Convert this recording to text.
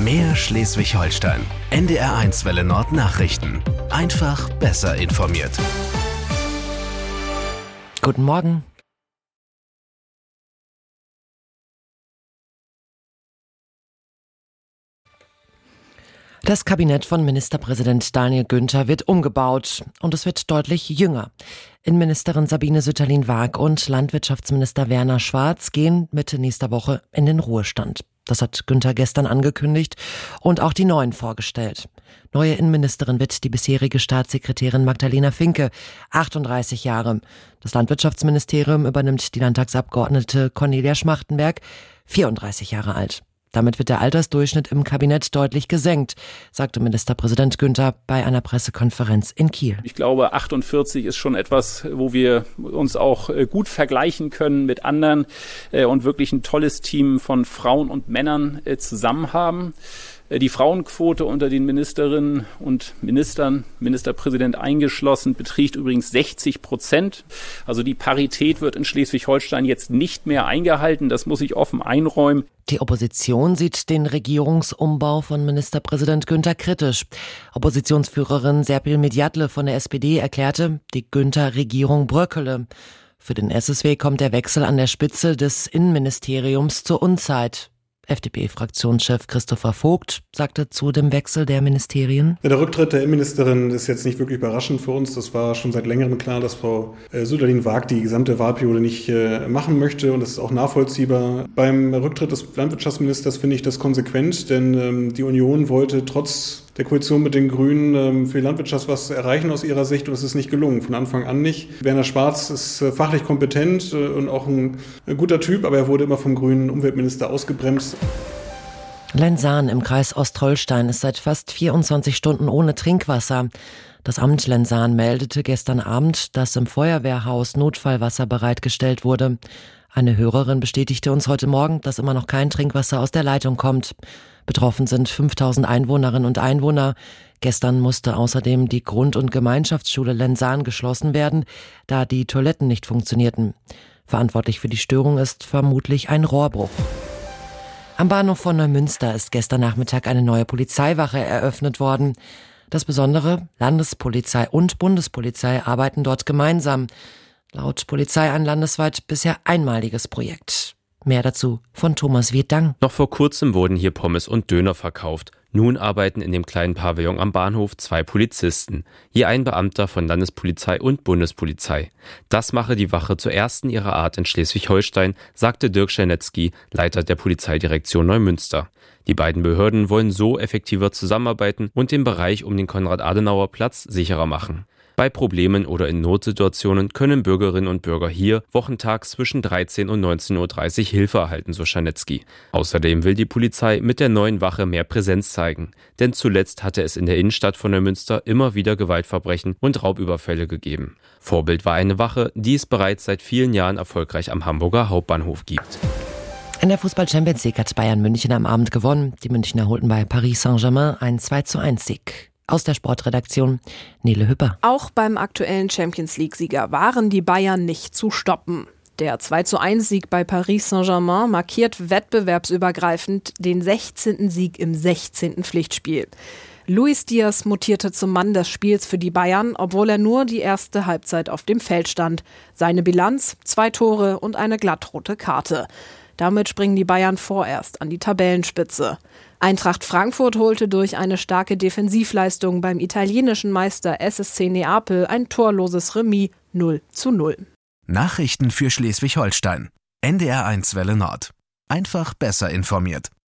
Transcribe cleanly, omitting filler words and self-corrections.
Mehr Schleswig-Holstein. NDR1 Welle Nord Nachrichten. Einfach besser informiert. Guten Morgen. Das Kabinett von Ministerpräsident Daniel Günther wird umgebaut und es wird deutlich jünger. Innenministerin Sabine Sütterlin-Waag und Landwirtschaftsminister Werner Schwarz gehen Mitte nächster Woche in den Ruhestand. Das hat Günther gestern angekündigt und auch die Neuen vorgestellt. Neue Innenministerin wird die bisherige Staatssekretärin Magdalena Finke, 38 Jahre. Das Landwirtschaftsministerium übernimmt die Landtagsabgeordnete Cornelia Schmachtenberg, 34 Jahre alt. Damit wird der Altersdurchschnitt im Kabinett deutlich gesenkt, sagte Ministerpräsident Günther bei einer Pressekonferenz in Kiel. Ich glaube, 48 ist schon etwas, wo wir uns auch gut vergleichen können mit anderen und wirklich ein tolles Team von Frauen und Männern zusammen haben. Die Frauenquote unter den Ministerinnen und Ministern, Ministerpräsident eingeschlossen, beträgt übrigens 60%. Also die Parität wird in Schleswig-Holstein jetzt nicht mehr eingehalten. Das muss ich offen einräumen. Die Opposition sieht den Regierungsumbau von Ministerpräsident Günther kritisch. Oppositionsführerin Serpil Medjatle von der SPD erklärte, die Günther-Regierung bröckele. Für den SSW kommt der Wechsel an der Spitze des Innenministeriums zur Unzeit. FDP-Fraktionschef Christopher Vogt sagte zu dem Wechsel der Ministerien: Der Rücktritt der Innenministerin ist jetzt nicht wirklich überraschend für uns. Das war schon seit längerem klar, dass Frau Sütterlin-Waag die gesamte Wahlperiode nicht machen möchte, und das ist auch nachvollziehbar. Beim Rücktritt des Landwirtschaftsministers finde ich das konsequent, denn die Union wollte trotz der Koalition mit den Grünen für die Landwirtschaft was erreichen aus ihrer Sicht, und es ist nicht gelungen, von Anfang an nicht. Werner Schwarz ist fachlich kompetent und auch ein guter Typ, aber er wurde immer vom grünen Umweltminister ausgebremst. Lensahn im Kreis Ostholstein ist seit fast 24 Stunden ohne Trinkwasser. Das Amt Lensahn meldete gestern Abend, dass im Feuerwehrhaus Notfallwasser bereitgestellt wurde. Eine Hörerin bestätigte uns heute Morgen, dass immer noch kein Trinkwasser aus der Leitung kommt. Betroffen sind 5000 Einwohnerinnen und Einwohner. Gestern musste außerdem die Grund- und Gemeinschaftsschule Lensahn geschlossen werden, da die Toiletten nicht funktionierten. Verantwortlich für die Störung ist vermutlich ein Rohrbruch. Am Bahnhof von Neumünster ist gestern Nachmittag eine neue Polizeiwache eröffnet worden. Das Besondere: Landespolizei und Bundespolizei arbeiten dort gemeinsam. Laut Polizei ein landesweit bisher einmaliges Projekt. Mehr dazu von Thomas Wiedang. Noch vor kurzem wurden hier Pommes und Döner verkauft. Nun arbeiten in dem kleinen Pavillon am Bahnhof 2 Polizisten, je ein Beamter von Landespolizei und Bundespolizei. Das mache die Wache zur ersten ihrer Art in Schleswig-Holstein, sagte Dirk Czernetzky, Leiter der Polizeidirektion Neumünster. Die beiden Behörden wollen so effektiver zusammenarbeiten und den Bereich um den Konrad-Adenauer-Platz sicherer machen. Bei Problemen oder in Notsituationen können Bürgerinnen und Bürger hier wochentags zwischen 13 und 19.30 Uhr Hilfe erhalten, so Czernetzky. Außerdem will die Polizei mit der neuen Wache mehr Präsenz zeigen. Denn zuletzt hatte es in der Innenstadt von Neumünster immer wieder Gewaltverbrechen und Raubüberfälle gegeben. Vorbild war eine Wache, die es bereits seit vielen Jahren erfolgreich am Hamburger Hauptbahnhof gibt. In der Fußball-Champions League hat Bayern München am Abend gewonnen. Die Münchner holten bei Paris Saint-Germain einen 2:1-Sieg. Aus der Sportredaktion Nele Hüpper. Auch beim aktuellen Champions-League-Sieger waren die Bayern nicht zu stoppen. Der 2:1-Sieg bei Paris Saint-Germain markiert wettbewerbsübergreifend den 16. Sieg im 16. Pflichtspiel. Luis Diaz mutierte zum Mann des Spiels für die Bayern, obwohl er nur die erste Halbzeit auf dem Feld stand. Seine Bilanz: 2 Tore und eine glattrote Karte. Damit springen die Bayern vorerst an die Tabellenspitze. Eintracht Frankfurt holte durch eine starke Defensivleistung beim italienischen Meister SSC Neapel ein torloses Remis 0:0. Nachrichten für Schleswig-Holstein. NDR1 Welle Nord. Einfach besser informiert.